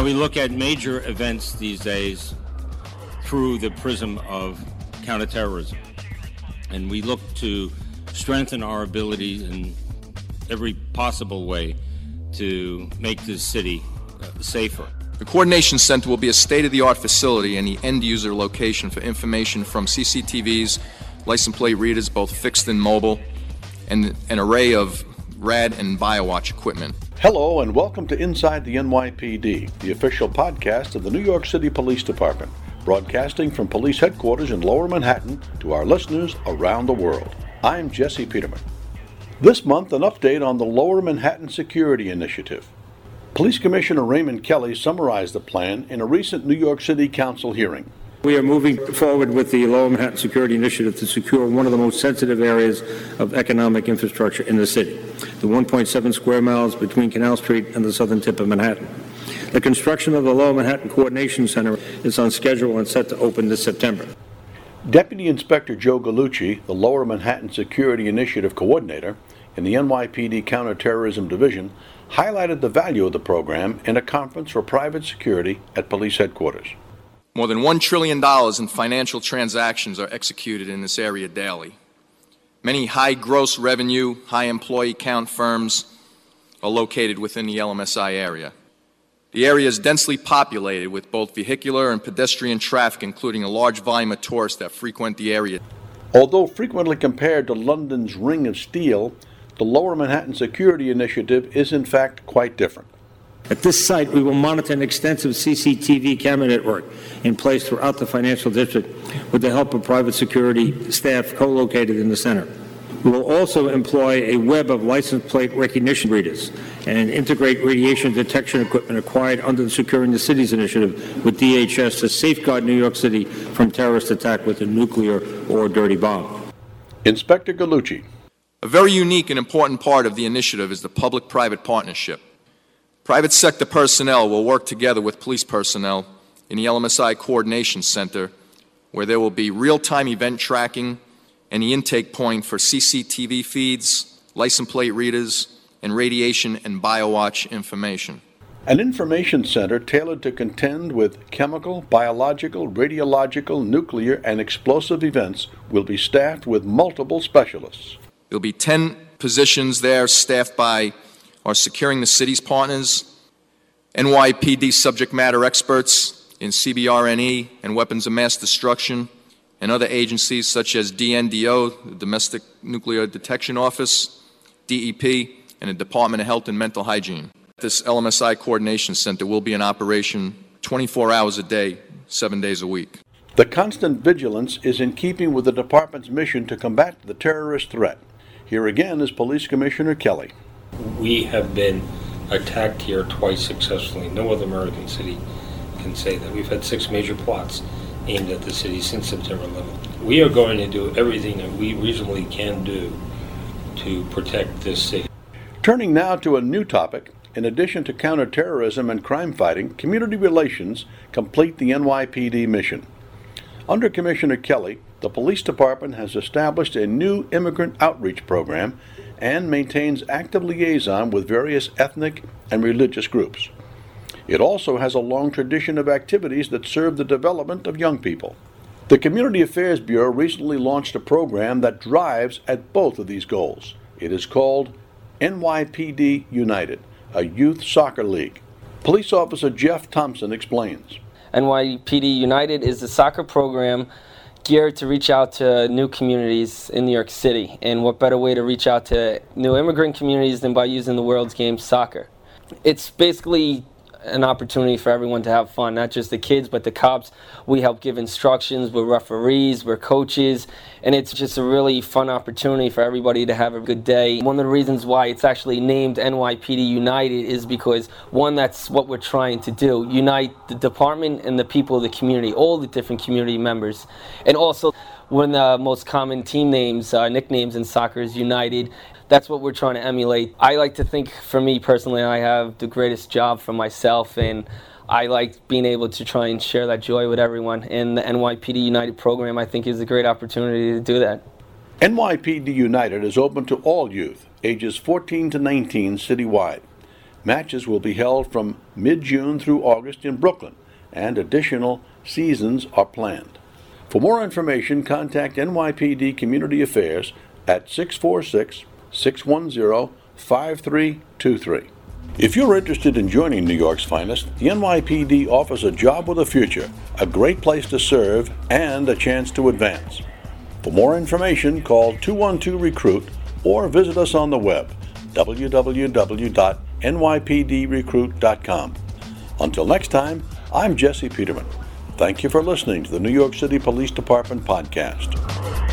we look at major events these days through the prism of counterterrorism, and we look to strengthen our ability in every possible way to make this city safer. The Coordination Center will be a state-of-the-art facility and the end-user location for information from CCTVs, license plate readers, both fixed and mobile, and an array of RAD and BioWatch equipment. Hello and welcome to Inside the NYPD, the official podcast of the New York City Police Department, broadcasting from police headquarters in Lower Manhattan to our listeners around the world. I'm Jesse Peterman. This month, an update on the Lower Manhattan Security Initiative. Police Commissioner Raymond Kelly summarized the plan in a recent New York City Council hearing. We are moving forward with the Lower Manhattan Security Initiative to secure one of the most sensitive areas of economic infrastructure in the city, the 1.7 square miles between Canal Street and the southern tip of Manhattan. The construction of the Lower Manhattan Coordination Center is on schedule and set to open this September. Deputy Inspector Joe Gallucci, the Lower Manhattan Security Initiative Coordinator in the NYPD Counterterrorism Division, highlighted the value of the program in a conference for private security at police headquarters. More than $1 trillion in financial transactions are executed in this area daily. Many high gross revenue, high employee count firms are located within the LMSI area. The area is densely populated with both vehicular and pedestrian traffic, including a large volume of tourists that frequent the area. Although frequently compared to London's Ring of Steel, the Lower Manhattan Security Initiative is in fact quite different. At this site, we will monitor an extensive CCTV camera network in place throughout the financial district with the help of private security staff co-located in the center. We will also employ a web of license plate recognition readers and integrate radiation detection equipment acquired under the Securing the Cities initiative with DHS to safeguard New York City from terrorist attack with a nuclear or dirty bomb. Inspector Gallucci. A very unique and important part of the initiative is the public-private partnership. Private sector personnel will work together with police personnel in the LMSI Coordination Center, where there will be real-time event tracking and the intake point for CCTV feeds, license plate readers, and radiation and BioWatch information. An information center tailored to contend with chemical, biological, radiological, nuclear, and explosive events will be staffed with multiple specialists. There will be 10 positions there staffed by our Securing the Cities partners, NYPD subject matter experts in CBRNE and weapons of mass destruction, and other agencies such as DNDO, the Domestic Nuclear Detection Office, DEP, and the Department of Health and Mental Hygiene. This LMSI Coordination Center will be in operation 24 hours a day, 7 days a week. The constant vigilance is in keeping with the department's mission to combat the terrorist threat. Here again is Police Commissioner Kelly. We have been attacked here twice successfully. No other American city can say that. We've had 6 major plots aimed at the city since September 11th. We are going to do everything that we reasonably can do to protect this city. Turning now to a new topic, in addition to counterterrorism and crime fighting, community relations complete the NYPD mission. Under Commissioner Kelly, the police department has established a new immigrant outreach program and maintains active liaison with various ethnic and religious groups. It also has a long tradition of activities that serve the development of young people. The Community Affairs Bureau recently launched a program that drives at both of these goals. It is called NYPD United, a youth soccer league. Police Officer Jeff Thompson explains. NYPD United is a soccer program geared to reach out to new communities in New York City. And what better way to reach out to new immigrant communities than by using the world's game, soccer. It's basically an opportunity for everyone to have fun, not just the kids, but the cops. We help give instructions, we're referees, we're coaches, and it's just a really fun opportunity for everybody to have a good day. One of the reasons why it's actually named NYPD United is because, one, that's what we're trying to do, unite the department and the people of the community, all the different community members. And also, one of the most common team names, nicknames in soccer is United. That's what we're trying to emulate. I like to think, for me personally, I have the greatest job for myself, and I like being able to try and share that joy with everyone. And the NYPD United program, I think, is a great opportunity to do that. NYPD United is open to all youth, ages 14 to 19 citywide. Matches will be held from mid-June through August in Brooklyn, and additional seasons are planned. For more information, contact NYPD Community Affairs at 646-610-5323. If you're interested in joining New York's Finest, the NYPD offers a job with a future, a great place to serve, and a chance to advance. For more information, call 212-RECRUIT or visit us on the web, www.nypdrecruit.com. Until next time, I'm Jesse Peterman. Thank you for listening to the New York City Police Department podcast.